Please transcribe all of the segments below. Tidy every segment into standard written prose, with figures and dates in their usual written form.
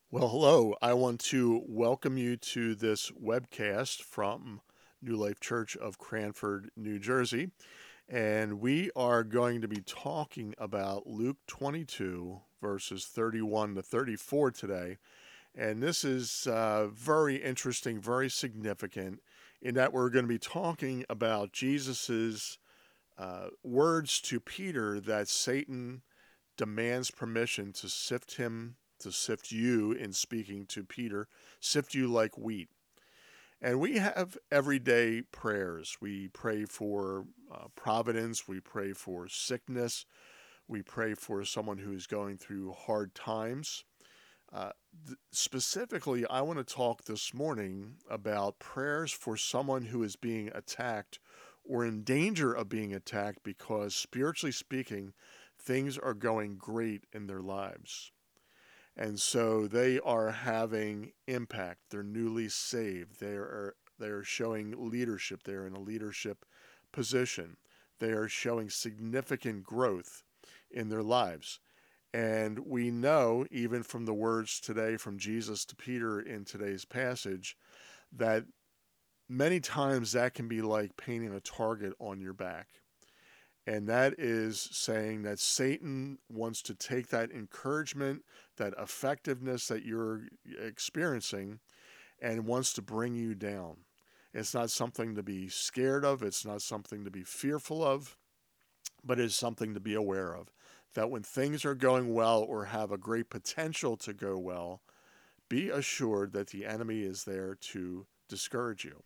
Well, hello. I want to welcome you to this webcast from New Life Church of Cranford, New Jersey. And we are going to be talking about Luke 22, verses 31 to 34 today. And this is very interesting, very significant, in that we're going to be talking about Jesus's words to Peter that Satan demands permission to sift him, to sift you in speaking to Peter, sift you like wheat. And we have everyday prayers. We pray for providence, we pray for sickness, we pray for someone who's going through hard times. Uh, Specifically, I want to talk this morning about prayers for someone who is being attacked or in danger of being attacked because, spiritually speaking, things are going great in their lives. And so they are having impact. They're newly saved. They are showing leadership. They're in a leadership position. They are showing significant growth in their lives. And we know, even from the words today from Jesus to Peter in today's passage, that many times that can be like painting a target on your back. And that is saying that Satan wants to take that encouragement, that effectiveness that you're experiencing, and wants to bring you down. It's not something to be scared of, it's not something to be fearful of, but it's something to be aware of. That when things are going well or have a great potential to go well, be assured that the enemy is there to discourage you.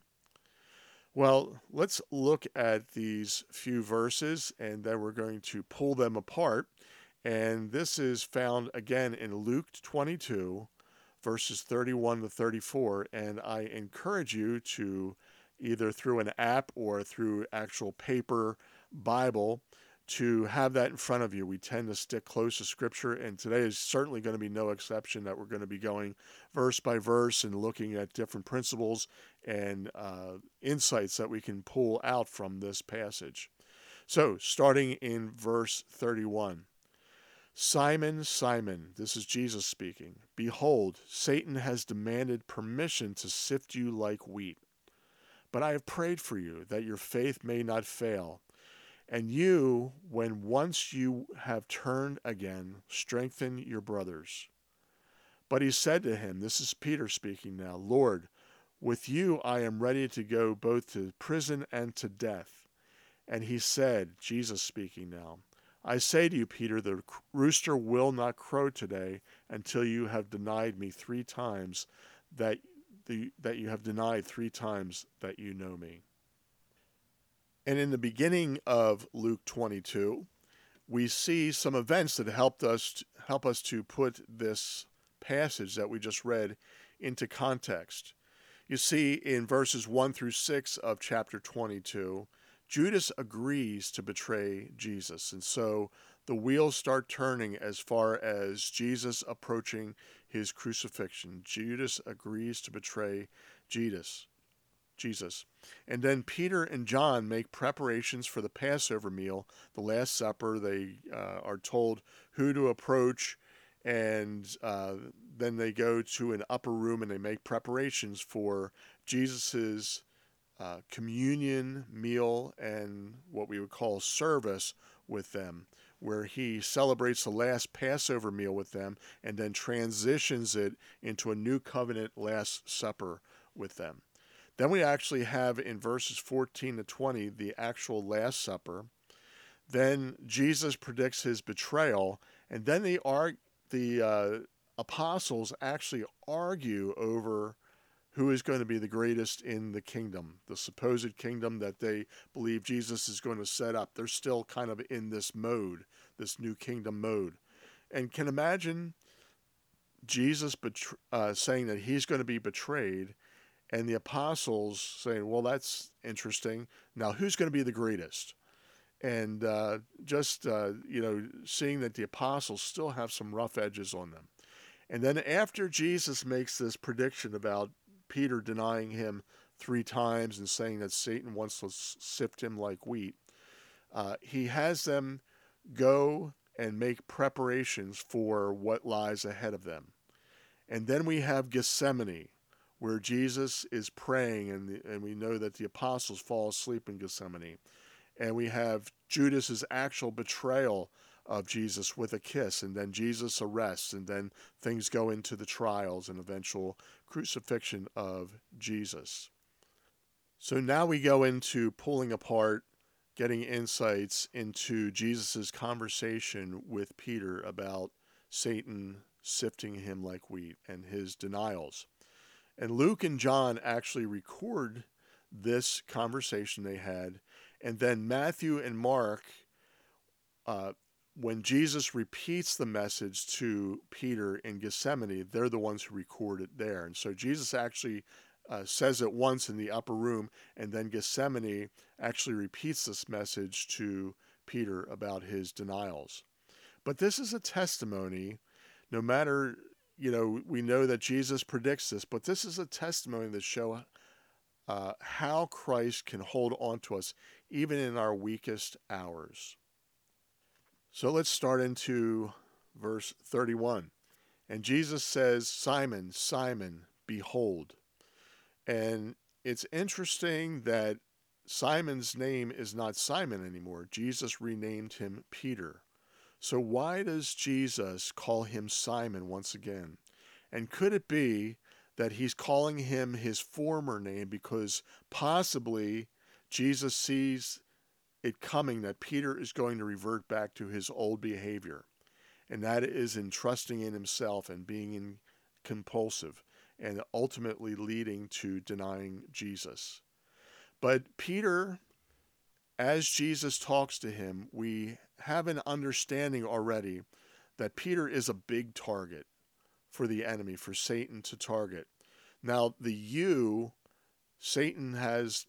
Well, let's look at these few verses and then we're going to pull them apart. And this is found again in Luke 22, verses 31 to 34. And I encourage you to either through an app or through actual paper Bible to have that in front of you. We tend to stick close to Scripture, and today is certainly going to be no exception, that we're going to be going verse by verse and looking at different principles and insights that we can pull out from this passage. So, starting in verse 31. Simon, Simon, this is Jesus speaking. Behold, Satan has demanded permission to sift you like wheat. But I have prayed for you that your faith may not fail. And you, when once you have turned again, strengthen your brothers. But he said to him, this is Peter speaking now, Lord, with you I am ready to go both to prison and to death. And he said, Jesus speaking now, I say to you, Peter, the rooster will not crow today until you have denied me 3 times that you have denied 3 times that you know me. And in the beginning of Luke 22, we see some events that help us to put this passage that we just read into context. You see, in verses 1 through 6 of chapter 22, Judas agrees to betray Jesus. And so the wheels start turning as far as Jesus approaching his crucifixion. Judas agrees to betray Jesus. And then Peter and John make preparations for the Passover meal, the Last Supper. They are told who to approach, and then they go to an upper room and they make preparations for Jesus's communion meal and what we would call service with them, where he celebrates the last Passover meal with them and then transitions it into a new covenant Last Supper with them. Then we actually have in verses 14 to 20 the actual Last Supper. Then Jesus predicts his betrayal, and then the apostles actually argue over who is going to be the greatest in the kingdom, the supposed kingdom that they believe Jesus is going to set up. They're still kind of in this mode, this new kingdom mode. And can imagine Jesus saying that he's going to be betrayed, and the apostles saying, well, that's interesting. Now, who's going to be the greatest? And seeing that the apostles still have some rough edges on them. And then after Jesus makes this prediction about Peter denying him 3 times and saying that Satan wants to sift him like wheat, he has them go and make preparations for what lies ahead of them. And then we have Gethsemane, where Jesus is praying, and we know that the apostles fall asleep in Gethsemane. And we have Judas's actual betrayal of Jesus with a kiss, and then Jesus arrests, and then things go into the trials and eventual crucifixion of Jesus. So now we go into pulling apart, getting insights into Jesus' conversation with Peter about Satan sifting him like wheat and his denials. And Luke and John actually record this conversation they had, and then Matthew and Mark, when Jesus repeats the message to Peter in Gethsemane, they're the ones who record it there. And so Jesus actually says it once in the upper room, and then Gethsemane actually repeats this message to Peter about his denials. But this is a testimony, no matter, we know that Jesus predicts this, but this is a testimony that shows how Christ can hold on to us even in our weakest hours. So let's start into verse 31. And Jesus says, Simon, Simon, behold. And it's interesting that Simon's name is not Simon anymore. Jesus renamed him Peter. So why does Jesus call him Simon once again? And could it be that he's calling him his former name because possibly Jesus sees it coming that Peter is going to revert back to his old behavior, and that is in trusting in himself and being compulsive and ultimately leading to denying Jesus. But Peter, as Jesus talks to him, we have an understanding already that Peter is a big target for the enemy, for Satan to target. Now, the you, Satan has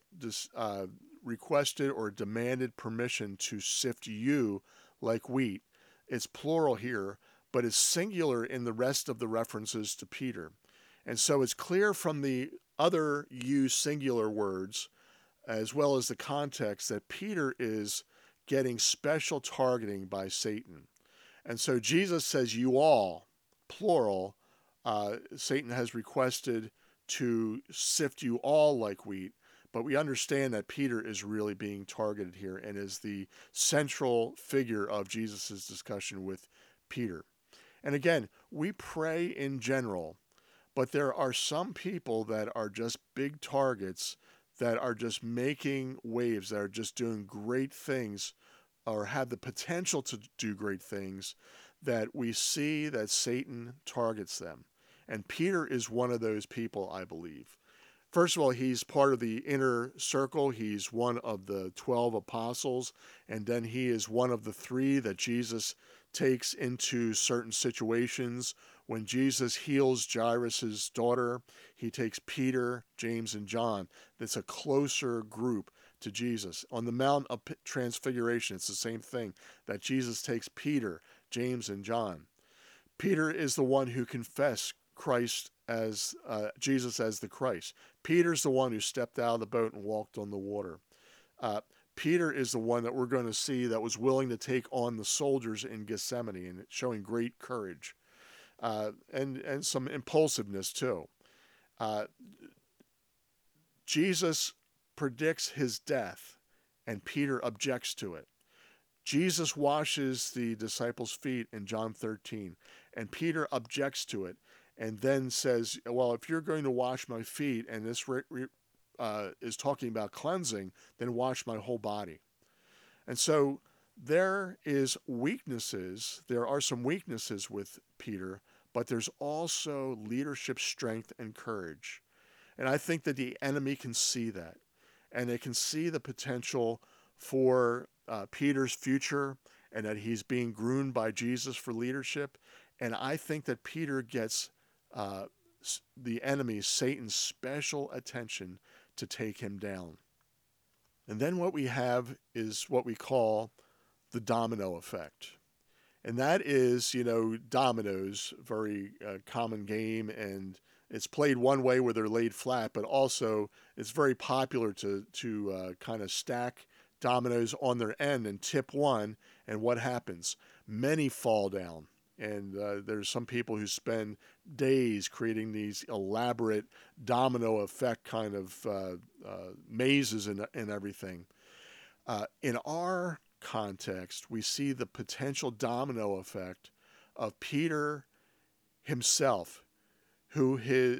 requested or demanded permission to sift you like wheat. It's plural here, but it's singular in the rest of the references to Peter. And so it's clear from the other you singular words, as well as the context, that Peter is getting special targeting by Satan. And so Jesus says, you all, plural, Satan has requested to sift you all like wheat, but we understand that Peter is really being targeted here and is the central figure of Jesus' discussion with Peter. And again, we pray in general, but there are some people that are just big targets that are just making waves, that are just doing great things or have the potential to do great things, that we see that Satan targets them. And Peter is one of those people, I believe. First of all, he's part of the inner circle. He's one of the 12 apostles, and then he is one of the 3 that Jesus takes into certain situations. When Jesus heals Jairus' daughter, he takes Peter, James, and John. That's a closer group to Jesus. On the Mount of Transfiguration, it's the same thing, that Jesus takes Peter, James, and John. Peter is the one who confessed Christ as Jesus as the Christ. Peter's the one who stepped out of the boat and walked on the water. Peter is the one that we're going to see that was willing to take on the soldiers in Gethsemane and showing great courage and some impulsiveness too. Jesus predicts his death, and Peter objects to it. Jesus washes the disciples' feet in John 13, and Peter objects to it and then says, well, if you're going to wash my feet, and this is talking about cleansing, then wash my whole body. And so there are some weaknesses with Peter, but there's also leadership strength and courage. And I think that the enemy can see that, and they can see the potential for Peter's future, and that he's being groomed by Jesus for leadership. And I think that Peter gets the enemy, Satan's special attention to take him down. And then what we have is what we call the domino effect. And that is, dominoes, very common game, and it's played one way where they're laid flat, but also it's very popular to kind of stack dominoes on their end and tip one, and what happens? Many fall down. And there's some people who spend days creating these elaborate domino effect kind of mazes and everything. In our context, we see the potential domino effect of Peter himself, who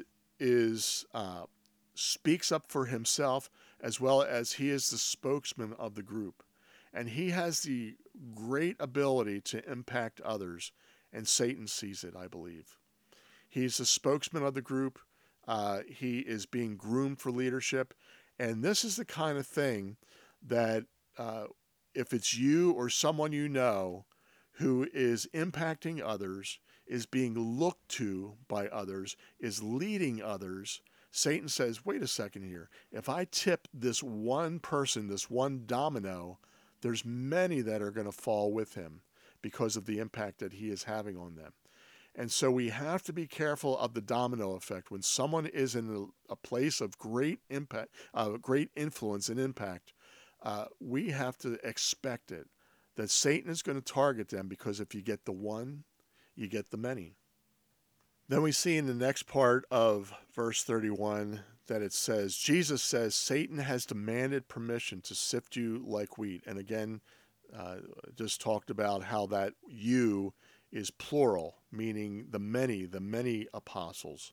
speaks up for himself as well as he is the spokesman of the group. And he has the great ability to impact others, and Satan sees it, I believe. He's the spokesman of the group. He is being groomed for leadership. And this is the kind of thing that if it's you or someone you know who is impacting others, is being looked to by others, is leading others, Satan says, wait a second here. If I tip this one person, this one domino, there's many that are going to fall with him because of the impact that he is having on them. And so we have to be careful of the domino effect. When someone is in a place of great impact, great influence and impact, we have to expect it, that Satan is going to target them, because if you get the one, you get the many. Then we see in the next part of verse 31 that it says, Jesus says, Satan has demanded permission to sift you like wheat. And again, just talked about how that you is plural, meaning the many apostles.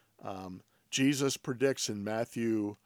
Jesus predicts in Matthew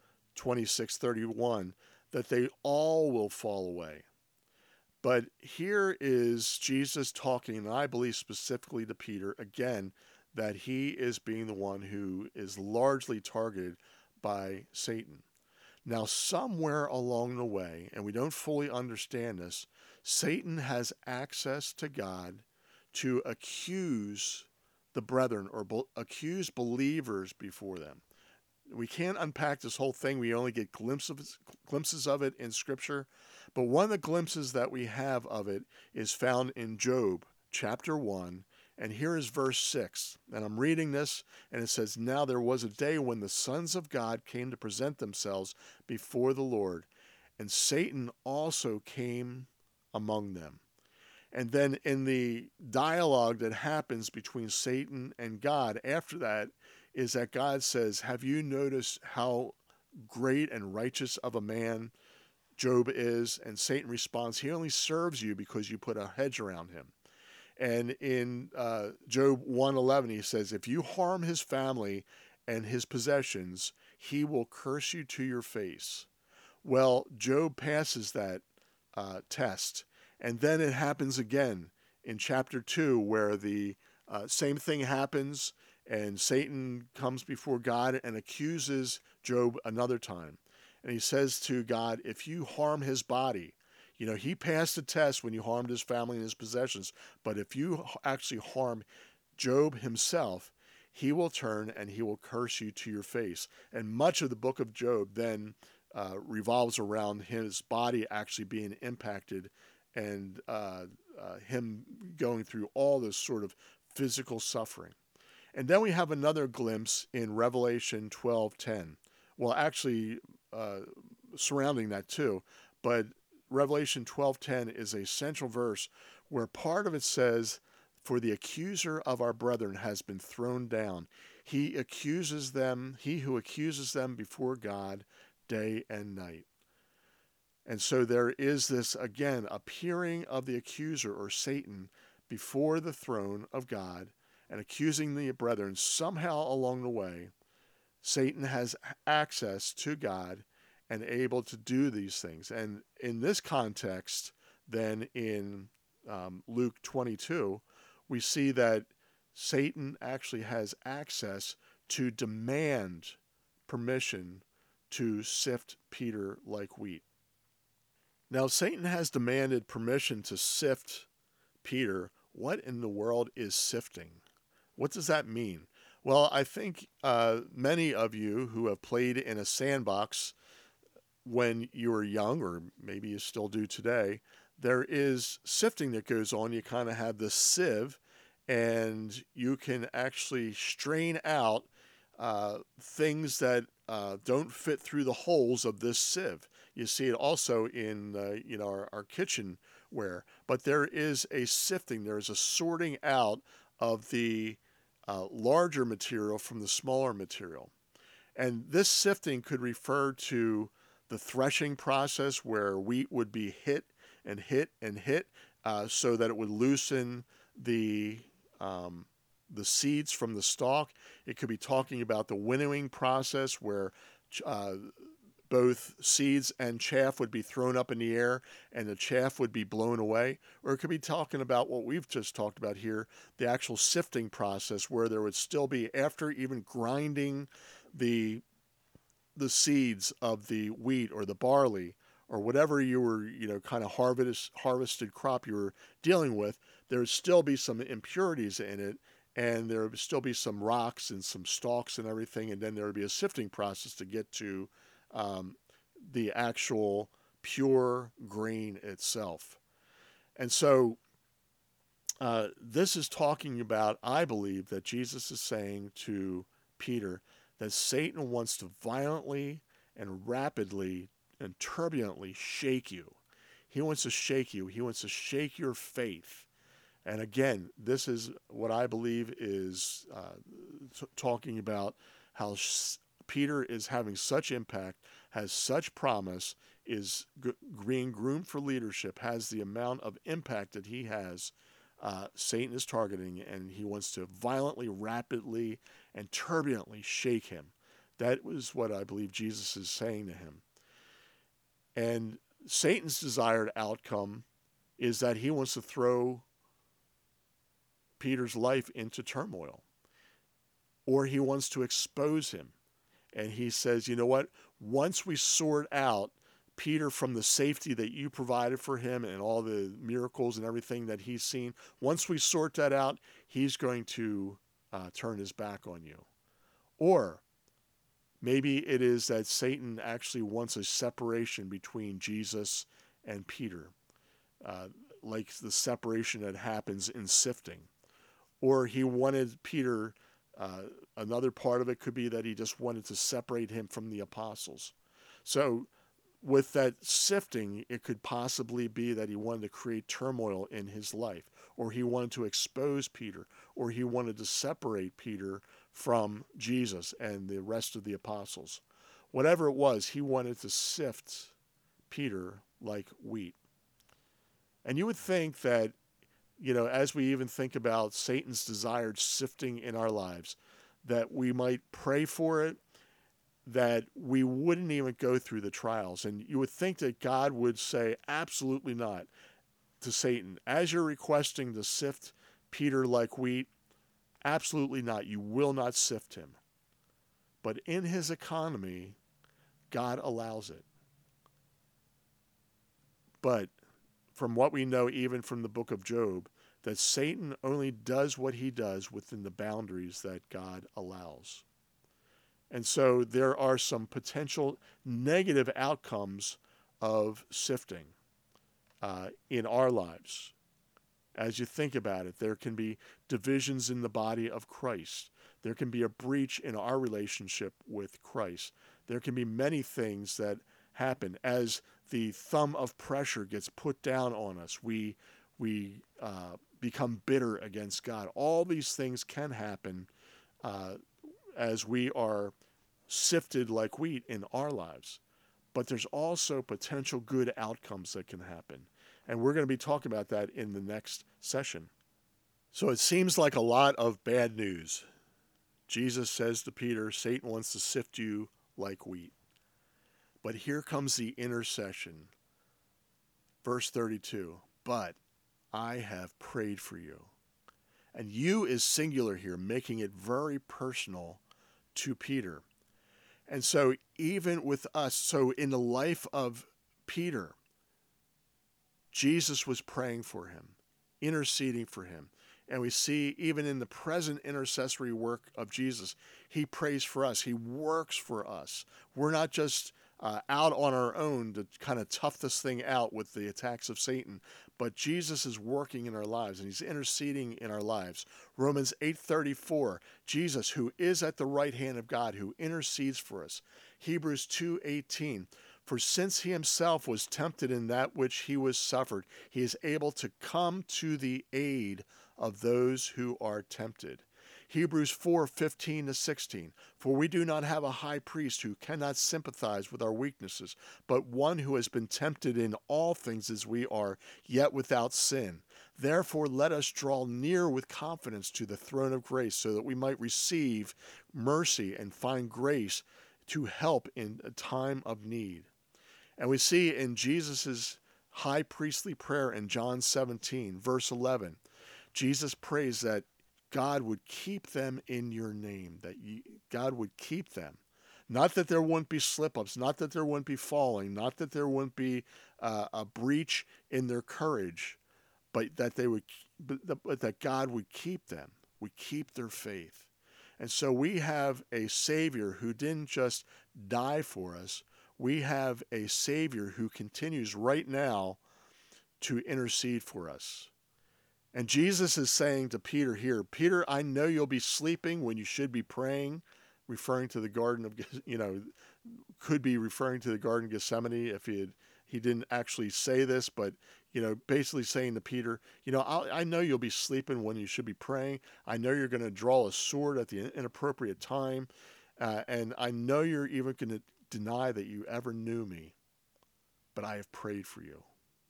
26:31 that they all will fall away. But here is Jesus talking, and I believe specifically to Peter, again, that he is being the one who is largely targeted by Satan. Now, somewhere along the way, and we don't fully understand this, Satan has access to God to accuse the brethren or accuse believers before them. We can't unpack this whole thing. We only get glimpses of it in Scripture. But one of the glimpses that we have of it is found in Job chapter 1. And here is verse 6. And I'm reading this, and it says, Now there was a day when the sons of God came to present themselves before the Lord, and Satan also came among them. And then in the dialogue that happens between Satan and God after that is that God says, have you noticed how great and righteous of a man Job is? And Satan responds, he only serves you because you put a hedge around him. And in Job 1:11, he says, if you harm his family and his possessions, he will curse you to your face. Well, Job passes that test. And then it happens again in chapter 2, where the same thing happens, and Satan comes before God and accuses Job another time. And he says to God, if you harm his body, you know, he passed the test when you harmed his family and his possessions, but if you actually harm Job himself, he will turn and he will curse you to your face. And much of the book of Job then revolves around his body actually being impacted and him going through all this sort of physical suffering. And then we have another glimpse in Revelation 12:10. Well, actually surrounding that too, but Revelation 12:10 is a central verse where part of it says, for the accuser of our brethren has been thrown down. He accuses them, he who accuses them before God day and night. And so there is this, again, appearing of the accuser or Satan before the throne of God and accusing the brethren. Somehow along the way, Satan has access to God and able to do these things. And in this context, then in Luke 22, we see that Satan actually has access to demand permission to sift Peter like wheat. Now, Satan has demanded permission to sift Peter. What in the world is sifting? What does that mean? Well, I think many of you who have played in a sandbox when you were young, or maybe you still do today, there is sifting that goes on. You kind of have this sieve, and you can actually strain out things that don't fit through the holes of this sieve. You see it also in our kitchen where. But there is a sifting, there is a sorting out of the larger material from the smaller material. And this sifting could refer to the threshing process where wheat would be hit and hit and hit so that it would loosen the seeds from the stalk. It could be talking about the winnowing process where both seeds and chaff would be thrown up in the air and the chaff would be blown away. Or it could be talking about what we've just talked about here, the actual sifting process where there would still be, after even grinding the seeds of the wheat or the barley or whatever you were, kind of harvested crop you were dealing with, there would still be some impurities in it, and there would still be some rocks and some stalks and everything, and then there would be a sifting process to get to the actual pure grain itself. And so this is talking about, I believe, that Jesus is saying to Peter that Satan wants to violently and rapidly and turbulently shake you. He wants to shake you. He wants to shake your faith. And again, this is what I believe is talking about how Peter is having such impact, has such promise, is being groomed for leadership, has the amount of impact that he has. Satan is targeting, and he wants to violently, rapidly, and turbulently shake him. That was what I believe Jesus is saying to him. And Satan's desired outcome is that he wants to throw Peter's life into turmoil, or he wants to expose him. And he says, you know what? Once we sort out Peter from the safety that you provided for him and all the miracles and everything that he's seen, once we sort that out, he's going to turn his back on you. Or maybe it is that Satan actually wants a separation between Jesus and Peter, like the separation that happens in sifting. Or he wanted Peter, another part of it could be that he just wanted to separate him from the apostles. So with that sifting, it could possibly be that he wanted to create turmoil in his life, or he wanted to expose Peter, or he wanted to separate Peter from Jesus and the rest of the apostles. Whatever it was, he wanted to sift Peter like wheat. And you would think that, as we even think about Satan's desired sifting in our lives, that we might pray for it, that we wouldn't even go through the trials. And you would think that God would say, absolutely not, to Satan. As you're requesting to sift Peter like wheat, absolutely not. You will not sift him. But in his economy, God allows it. But from what we know, even from the book of Job, that Satan only does what he does within the boundaries that God allows. And so there are some potential negative outcomes of sifting in our lives. As you think about it, there can be divisions in the body of Christ. There can be a breach in our relationship with Christ. There can be many things that happen. As the thumb of pressure gets put down on us, we become bitter against God. All these things can happen as we are sifted like wheat in our lives. But there's also potential good outcomes that can happen. And we're going to be talking about that in the next session. So it seems like a lot of bad news. Jesus says to Peter, Satan wants to sift you like wheat. But here comes the intercession. Verse 32, but I have prayed for you. And you is singular here, making it very personal to Peter. And so even with us, so in the life of Peter, Jesus was praying for him, interceding for him. And we see even in the present intercessory work of Jesus, he prays for us. He works for us. We're not just out on our own to kind of tough this thing out with the attacks of Satan, but Jesus is working in our lives and he's interceding in our lives. Romans 8:34, Jesus, who is at the right hand of God, who intercedes for us. Hebrews 2:18, For since he himself was tempted in that which he was suffered, he is able to come to the aid of those who are tempted. Hebrews 4:15-16. For we do not have a high priest who cannot sympathize with our weaknesses, but one who has been tempted in all things as we are, yet without sin. Therefore let us draw near with confidence to the throne of grace, so that we might receive mercy and find grace to help in a time of need. And we see in Jesus' high priestly prayer in John 17, verse 11, Jesus prays that God would keep them in your name, that God would keep them. Not that there wouldn't be slip-ups, not that there wouldn't be falling, not that there wouldn't be a breach in their courage, but that that God would keep them, would keep their faith. And so we have a Savior who didn't just die for us. We have a Savior who continues right now to intercede for us. And Jesus is saying to Peter here, Peter, I know you'll be sleeping when you should be praying, referring to the Garden of, could be referring to the Garden of Gethsemane if he didn't actually say this, but, basically saying to Peter, I know you'll be sleeping when you should be praying. I know you're going to draw a sword at the inappropriate time. And I know you're even going to deny that you ever knew me, but I have prayed for you.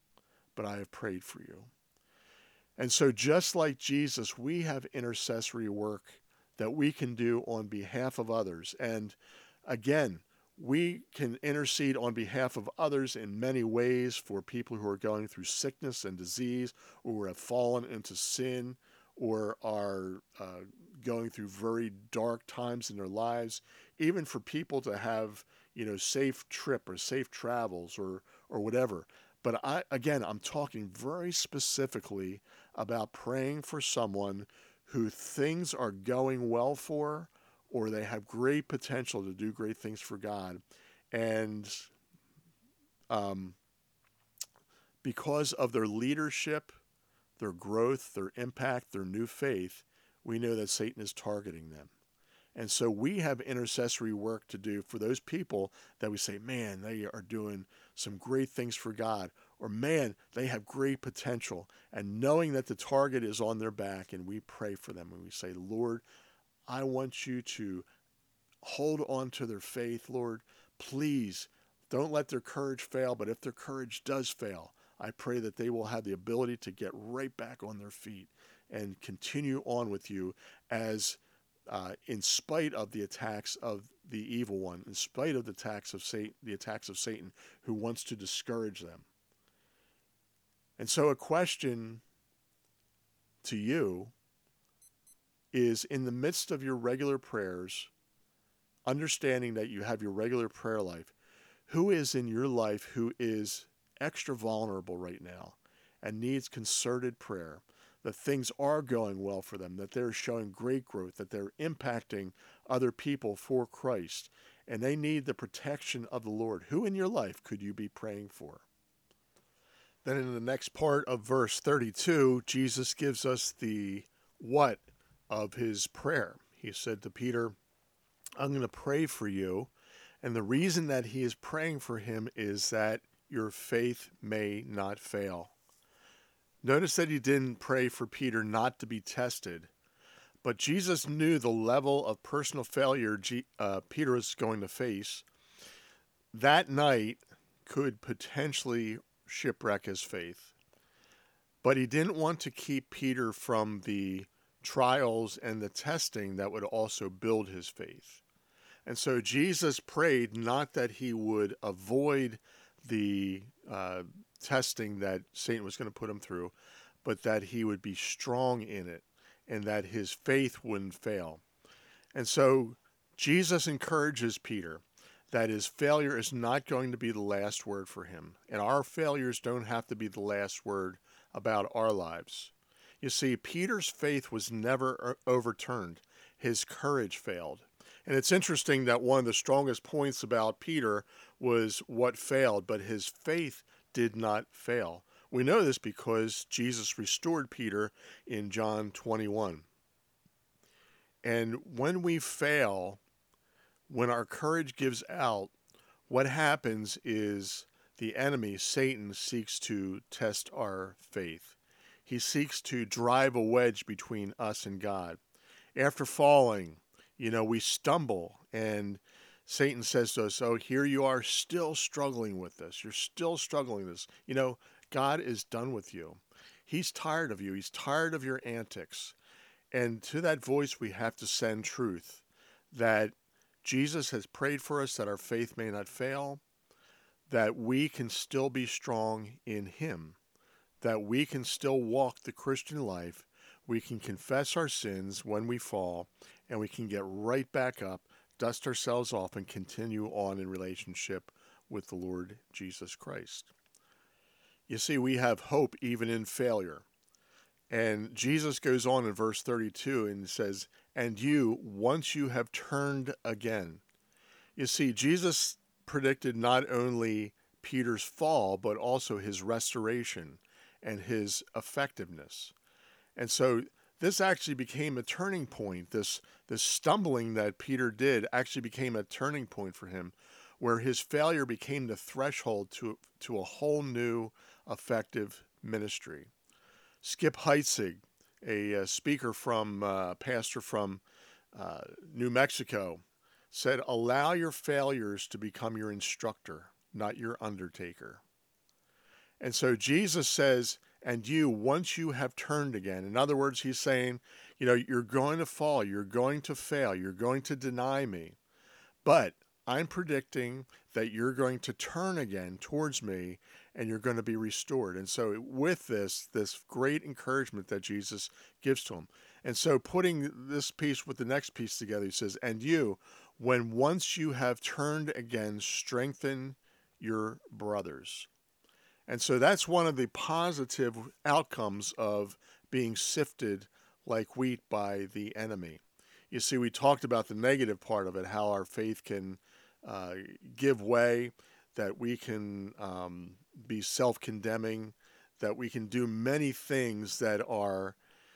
And so just like Jesus, we have intercessory work that we can do on behalf of others. And again, we can intercede on behalf of others in many ways for people who are going through sickness and disease, or have fallen into sin, or are going through very dark times in their lives, even for people to have, safe trip or safe travels or whatever. But I'm talking very specifically about praying for someone who things are going well for, or they have great potential to do great things for God. And because of their leadership, their growth, their impact, their new faith, we know that Satan is targeting them. And so we have intercessory work to do for those people that we say, man, they are doing some great things for God, or man, they have great potential. And knowing that the target is on their back, and we pray for them and we say, Lord, I want you to hold on to their faith, Lord. Please don't let their courage fail, but if their courage does fail, I pray that they will have the ability to get right back on their feet and continue on with you as in spite of the attacks of the evil one, in spite of the attacks of Satan, who wants to discourage them. And so a question to you is, in the midst of your regular prayers, understanding that you have your regular prayer life, who is in your life who is extra vulnerable right now and needs concerted prayer, that things are going well for them, that they're showing great growth, that they're impacting other people for Christ, and they need the protection of the Lord? Who in your life could you be praying for? Then in the next part of verse 32, Jesus gives us the what of his prayer. He said to Peter, I'm going to pray for you. And the reason that he is praying for him is that your faith may not fail. Notice that he didn't pray for Peter not to be tested, but Jesus knew the level of personal failure Peter is going to face. That night could potentially shipwreck his faith, but he didn't want to keep Peter from the trials and the testing that would also build his faith. And so Jesus prayed not that he would avoid the testing that Satan was going to put him through, but that he would be strong in it and that his faith wouldn't fail. And so Jesus encourages Peter that his failure is not going to be the last word for him. And our failures don't have to be the last word about our lives. You see, Peter's faith was never overturned. His courage failed. And it's interesting that one of the strongest points about Peter was what failed, but his faith did not fail. We know this because Jesus restored Peter in John 21. And when we fail, when our courage gives out, what happens is the enemy, Satan, seeks to test our faith. He seeks to drive a wedge between us and God. After falling, we stumble, and Satan says to us, "Oh, here you are still struggling with this. You're still struggling with this. God is done with you. He's tired of you. He's tired of your antics." And to that voice, we have to send truth that Jesus has prayed for us that our faith may not fail, that we can still be strong in Him, that we can still walk the Christian life. We can confess our sins when we fall, and we can get right back up, dust ourselves off, and continue on in relationship with the Lord Jesus Christ. You see, we have hope even in failure. And Jesus goes on in verse 32 and says, "And you, once you have turned again." You see, Jesus predicted not only Peter's fall, but also his restoration and his effectiveness. And so this actually became a turning point. This stumbling that Peter did actually became a turning point for him, where his failure became the threshold to a whole new effective ministry. Skip Heitzig, a speaker pastor from New Mexico, said, "Allow your failures to become your instructor, not your undertaker." And so Jesus says, "And you, once you have turned again." In other words, he's saying, you're going to fall, you're going to fail, you're going to deny me. But I'm predicting that you're going to turn again towards me, and you're going to be restored. And so with this great encouragement that Jesus gives to him. And so putting this piece with the next piece together, he says, "And you, when once you have turned again, strengthen your brothers." And so that's one of the positive outcomes of being sifted like wheat by the enemy. You see, we talked about the negative part of it, how our faith can give way, that we can be self-condemning, that we can do many things that are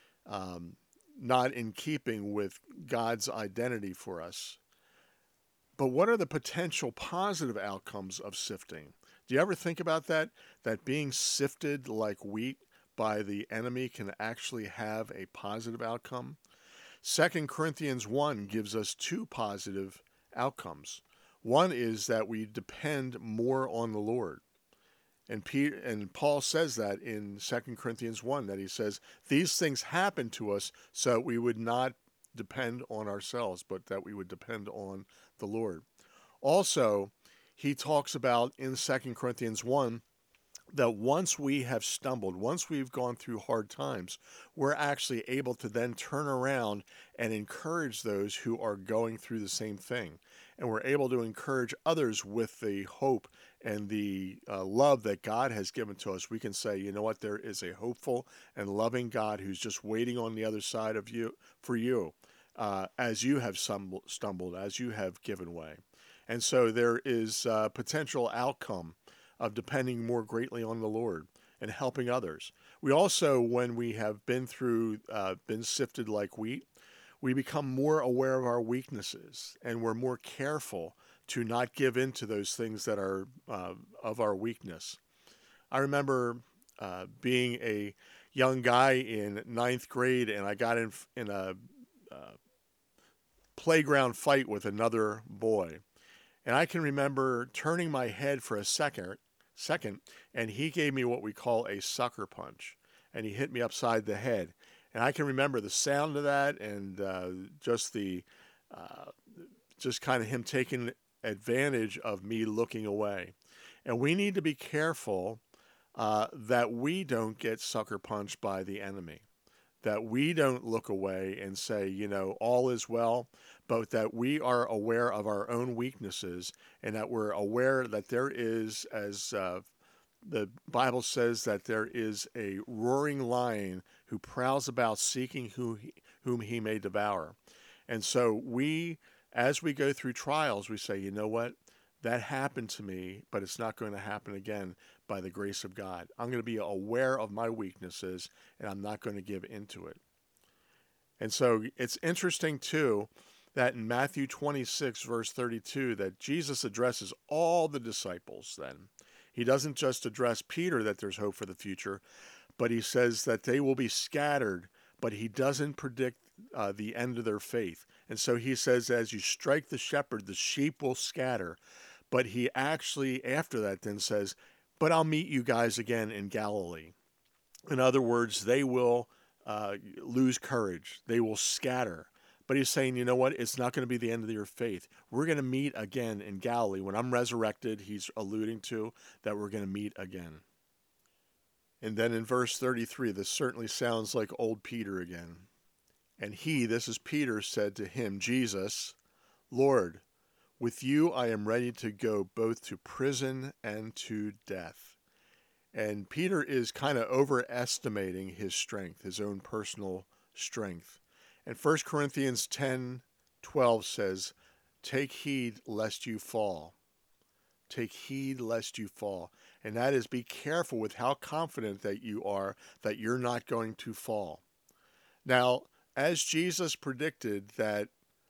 not in keeping with God's identity for us. But what are the potential positive outcomes of sifting? Do you ever think about that? That being sifted like wheat by the enemy can actually have a positive outcome? 2 Corinthians 1 gives us two positive outcomes. One is that we depend more on the Lord. And Paul says that in 2 Corinthians 1, that he says, these things happen to us so that we would not depend on ourselves, but that we would depend on the Lord. Also, he talks about in 2 Corinthians 1 that once we have stumbled, once we've gone through hard times, we're actually able to then turn around and encourage those who are going through the same thing. And we're able to encourage others with the hope and the love that God has given to us. We can say, you know what, there is a hopeful and loving God who's just waiting on the other side of you for you as you have stumbled, as you have given way. And so there is a potential outcome of depending more greatly on the Lord and helping others. We also, when we have been sifted like wheat, we become more aware of our weaknesses, and we're more careful to not give in to those things that are of our weakness. I remember being a young guy in 9th grade, and I got in a playground fight with another boy. And I can remember turning my head for a second, and he gave me what we call a sucker punch, and he hit me upside the head. And I can remember the sound of that, and just kind of him taking advantage of me looking away. And we need to be careful that we don't get sucker punched by the enemy, that we don't look away and say, all is well, but that we are aware of our own weaknesses, and that we're aware that there is, as the Bible says, that there is a roaring lion who prowls about seeking whom he may devour. And so as we go through trials, we say, you know what? That happened to me, but it's not going to happen again by the grace of God. I'm going to be aware of my weaknesses, and I'm not going to give into it. And so it's interesting, too, that in Matthew 26, verse 32, that Jesus addresses all the disciples then. He doesn't just address Peter that there's hope for the future, but he says that they will be scattered, but he doesn't predict the end of their faith. And so he says, as you strike the shepherd, the sheep will scatter. But he actually, after that, then says, but I'll meet you guys again in Galilee. In other words, they will lose courage. They will scatter. But he's saying, you know what? It's not going to be the end of your faith. We're going to meet again in Galilee. When I'm resurrected, he's alluding to that we're going to meet again. And then in verse 33, this certainly sounds like old Peter again. And he, this is Peter, said to him, Jesus, Lord, with you I am ready to go both to prison and to death. And Peter is kind of overestimating his strength, his own personal strength. And 1 Corinthians 10:12 says, take heed lest you fall. Take heed lest you fall. And that is, be careful with how confident that you are that you're not going to fall. Now, as Jesus predicted that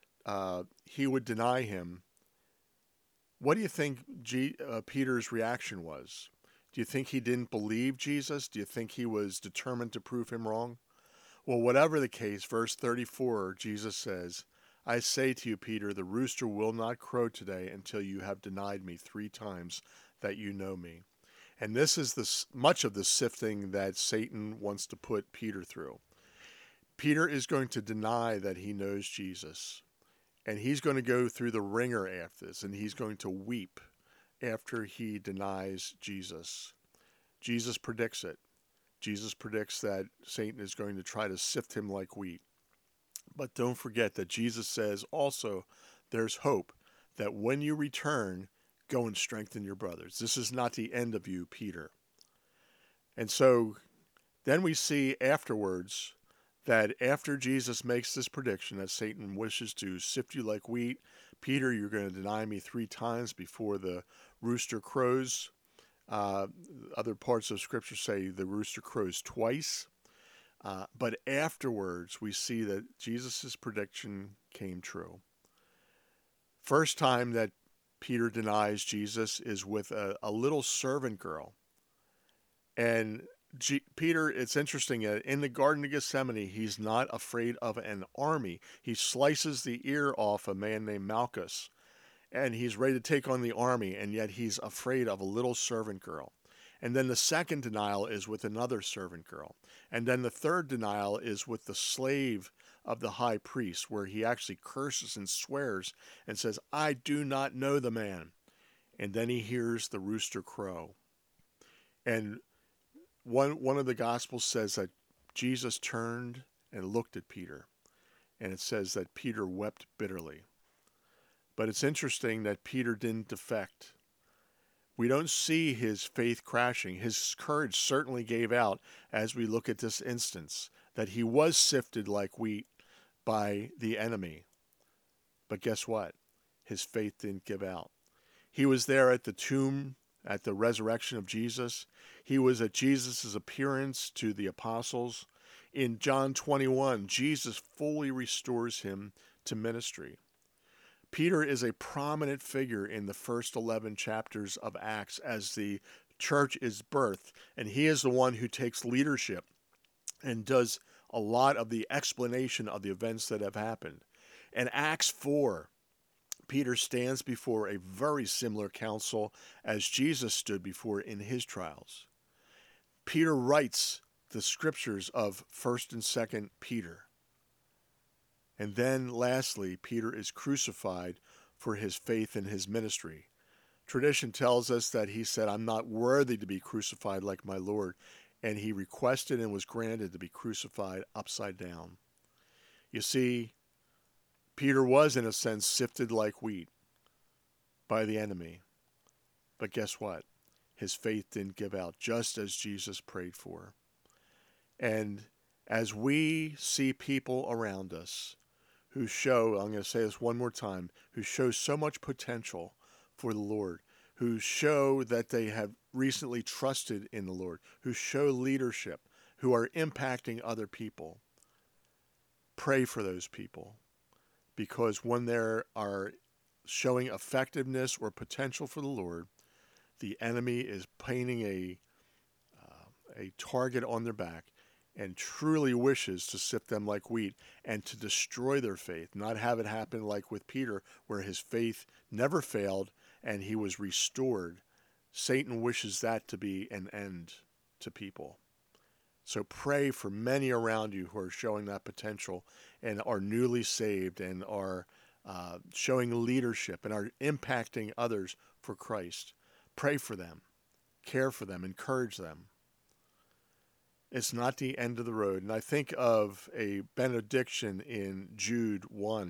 he would deny him, what do you think Peter's reaction was? Do you think he didn't believe Jesus? Do you think he was determined to prove him wrong? Well, whatever the case, verse 34, Jesus says, I say to you, Peter, the rooster will not crow today until you have denied me 3 times that you know me. And this is much of the sifting that Satan wants to put Peter through. Peter is going to deny that he knows Jesus. And he's going to go through the ringer after this, and he's going to weep after he denies Jesus. Jesus predicts it. Jesus predicts that Satan is going to try to sift him like wheat. But don't forget that Jesus says also there's hope that when you return, go and strengthen your brothers. This is not the end of you, Peter. And so then we see afterwards that after Jesus makes this prediction that Satan wishes to sift you like wheat, Peter, you're going to deny me 3 times before the rooster crows. Other parts of Scripture say the rooster crows twice. But afterwards, we see that Jesus' prediction came true. First time that Peter denies Jesus is with a little servant girl. And Peter, it's interesting, in the Garden of Gethsemane, he's not afraid of an army. He slices the ear off a man named Malchus, and he's ready to take on the army, and yet he's afraid of a little servant girl. And then the second denial is with another servant girl. And then the third denial is with the slave of the high priest, where he actually curses and swears and says, I do not know the man. And then he hears the rooster crow. And one of the Gospels says that Jesus turned and looked at Peter. And it says that Peter wept bitterly. But it's interesting that Peter didn't defect. We don't see his faith crashing. His courage certainly gave out as we look at this instance, that he was sifted like wheat by the enemy. But guess what? His faith didn't give out. He was there at the tomb, at the resurrection of Jesus. He was at Jesus' appearance to the apostles. In John 21, Jesus fully restores him to ministry. Peter is a prominent figure in the first 11 chapters of Acts as the church is birthed, and he is the one who takes leadership and does a lot of the explanation of the events that have happened. In Acts 4, Peter stands before a very similar council as Jesus stood before in his trials. Peter writes the scriptures of 1st and 2nd Peter. And then lastly, Peter is crucified for his faith in his ministry. Tradition tells us that he said, I'm not worthy to be crucified like my Lord. And he requested and was granted to be crucified upside down. You see, Peter was in a sense sifted like wheat by the enemy. But guess what? His faith didn't give out, just as Jesus prayed for. And as we see people around us who show, I'm going to say this one more time, who show so much potential for the Lord, who show that they have recently trusted in the Lord, who show leadership, who are impacting other people, pray for those people. because when they are showing effectiveness or potential for the Lord, the enemy is painting a target on their back and truly wishes to sift them like wheat and to destroy their faith, not have it happen like with Peter, where his faith never failed and he was restored. Satan wishes that to be an end to people. So pray for many around you who are showing that potential and are newly saved and are showing leadership and are impacting others for Christ. Pray for them, care for them, encourage them. It's not the end of the road. And I think of a benediction in Jude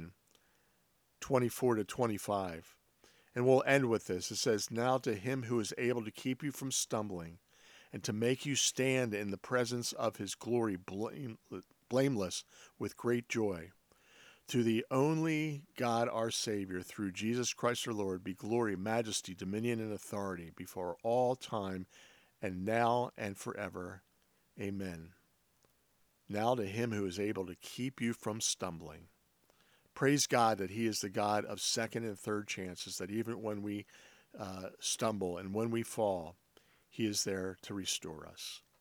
1:24-25. And we'll end with this. It says, "Now to him who is able to keep you from stumbling and to make you stand in the presence of his glory blameless with great joy. To the only God our Savior, through Jesus Christ our Lord, be glory, majesty, dominion, and authority before all time and now and forever. Amen." Now to him who is able to keep you from stumbling. Praise God that he is the God of second and third chances, that even when we stumble and when we fall, he is there to restore us.